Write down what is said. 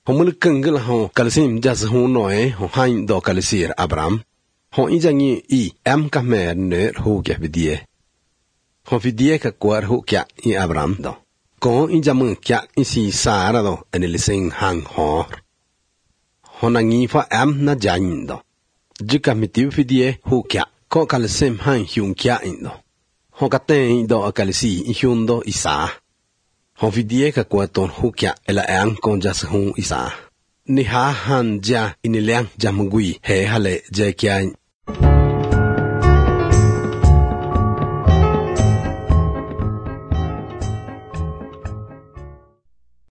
Homulkengel ho kalsim jas ho noe ho hain do kalisir Abraham. Ho injangi I kamer ner ho kya vidie. Ho vidie ka kwar ho kya I Abraham do. Ko injamu kya isi Sara do enilising hang ho. Ho nangi fa na jain do. Jika mitiu vidie ho kya ko kalsim hang hyung kya indo. Ho katen do kalisi hyundo isa. Ho vidie ka kwaton ho kya ela kon jas ho isa. Ni ha han ja inilang jamugui he hale je kya